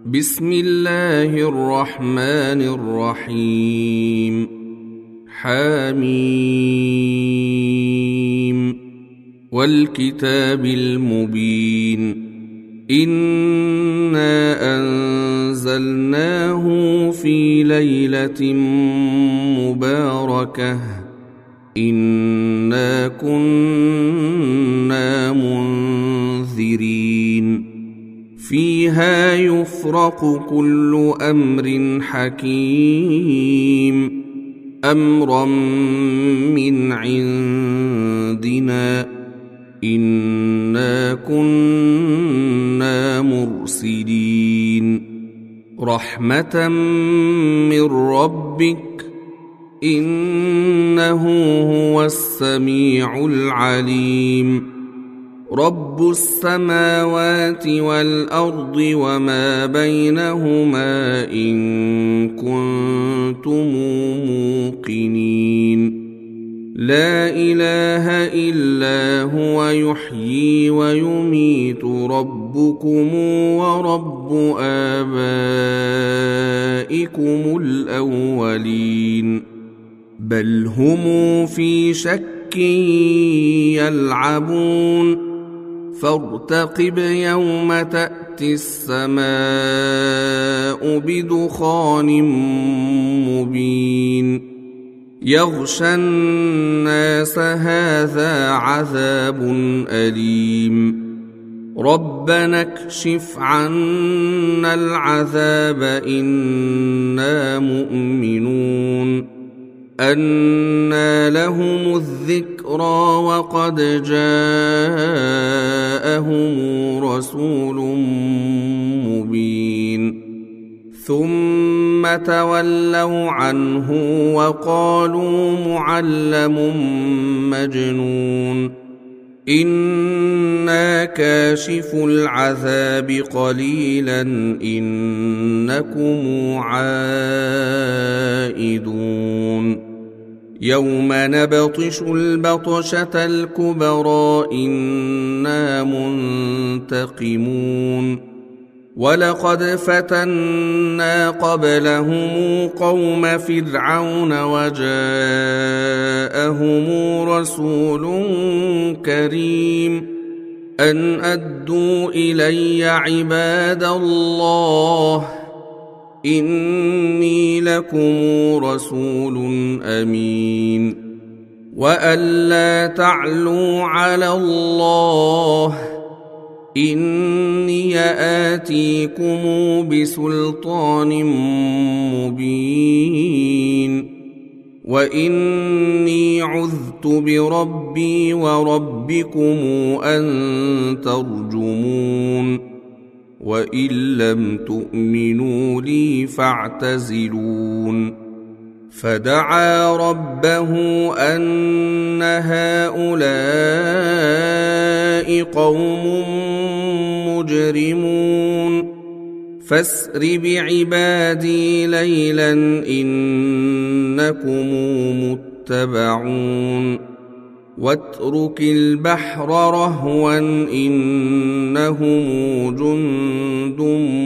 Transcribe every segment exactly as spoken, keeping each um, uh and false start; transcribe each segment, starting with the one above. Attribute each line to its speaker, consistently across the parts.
Speaker 1: بسم الله الرحمن الرحيم. حميم والكتاب المبين. إنا أنزلناه في ليلة مباركة إنا كنا منذرين فيها يفرق كل أمر حكيم أمرا من عندنا إنا كنا مرسلين رحمة من ربك إنه هو السميع العليم رب السماوات والأرض وما بينهما إن كنتم موقنين لا إله إلا هو يحيي ويميت ربكم ورب آبائكم الأولين بل هم في شك يلعبون فارتقب يوم تأتي السماء بدخان مبين يغشى الناس هذا عذاب أليم ربنا اكشف عنا العذاب إنا مؤمنون أنى لهم الذكرى وقد جاءهم رسول مبين ثم تولوا عنه وقالوا معلم مجنون إنا كاشف العذاب قليلا إنكم عائدون يوم نبطش البطشة الكبرى إنا منتقمون ولقد فتنا قبلهم قوم فرعون وجاءهم رسول كريم أن أدوا إلي عباد الله إني لكم رسول أمين وأن لا تعلوا على الله إني آتيكم بسلطان مبين وإني عذت بربي وربكم أن ترجمون وإن لم تؤمنوا لي فاعتزلون فدعا ربه أن هؤلاء قوم مجرمون فاسر بعبادي ليلا إنكم متبعون واترك البحر رهوا إنهم جند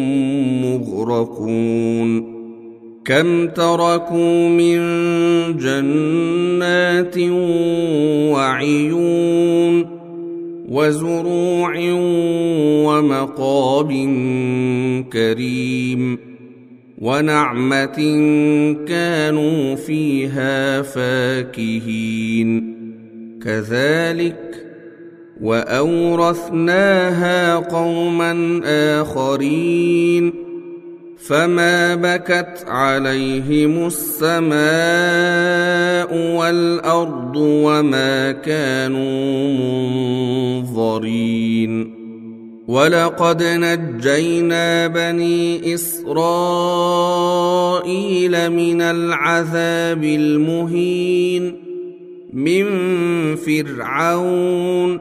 Speaker 1: مغرقون كم تركوا من جنات وعيون وزروع ومقام كريم ونعمة كانوا فيها فاكهين كذلك وأورثناها قوما آخرين فما بكت عليهم السماء والأرض وما كانوا منظرين ولقد نجينا بني إسرائيل من العذاب المهين من فرعون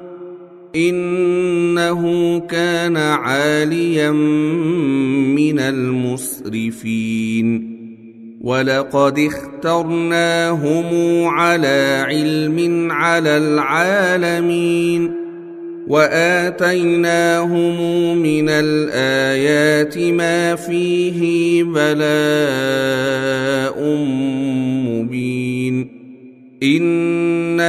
Speaker 1: إنه كان عاليا من المسرفين ولقد اخترناهم على علم على العالمين وآتيناهم من الآيات ما فيه بلاء مبين إن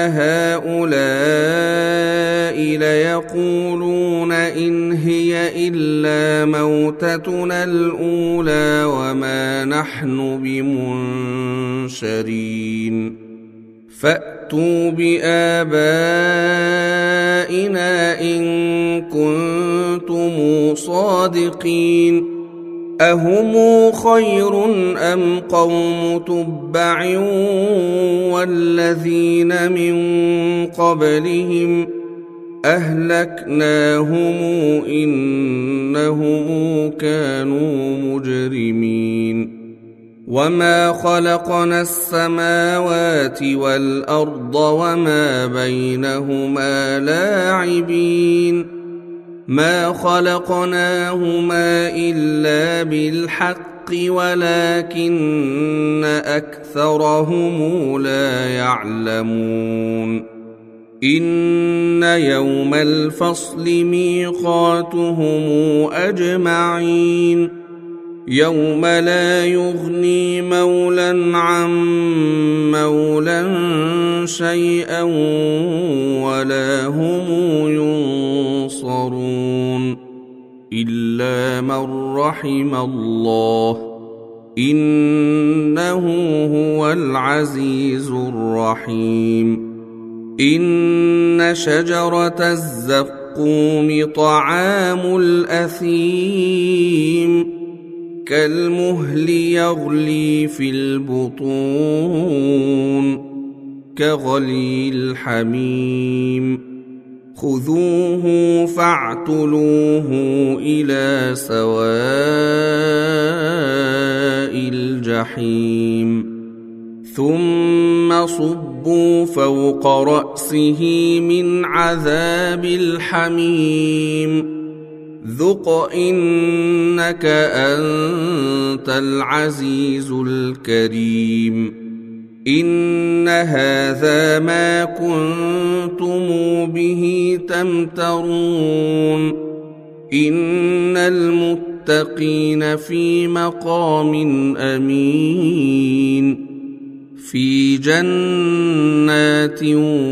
Speaker 1: هؤلاء ليقولون إن هي إلا موتتنا الأولى وما نحن بمنشرين فأتوا بآبائنا إن كنتم صادقين أهم خير أم قوم تبع والذين من قبلهم أهلكناهم إنهم كانوا مجرمين وما خلقنا السماوات والأرض وما بينهما لاعبين ما خلقناهما إلا بالحق ولكن أكثرهم لا يعلمون إن يوم الفصل ميقاتهم أجمعين يوم لا يغني مولى عن مولى شيئا ولا هم ينصرون إلا من رحم الله إنه هو العزيز الرحيم إن شجرة الزقوم طعام الأثيم كالمهل يغلي في البطون كغلي الحميم خذوه فاعتلوه إلى سواء الجحيم ثم صبوا فوق رأسه من عذاب الحميم ذق إنك أنت العزيز الكريم إن هذا ما كنتم به تمترون إن المتقين في مقام أمين في جنات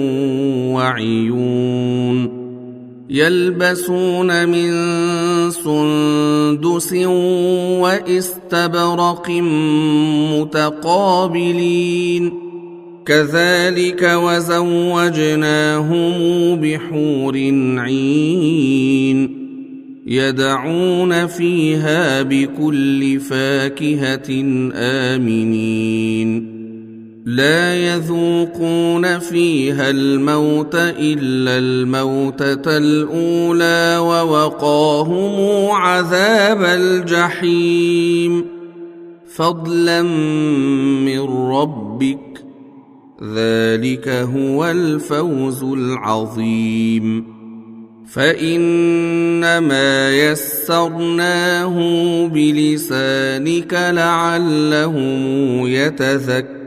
Speaker 1: وعيون يلبسون من سندس واستبرق متقابلين كذلك وزوجناهم بحور عين يدعون فيها بكل فاكهة آمنين لا يذوقون فيها الموت إلا الموتة الأولى ووقاهم عذاب الجحيم فضلا من ربك ذلك هو الفوز العظيم فإنما يسرناه بلسانك لعلهم يتذكرون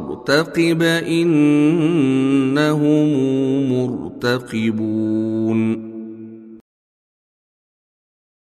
Speaker 1: فارتقب إنهم مرتقبون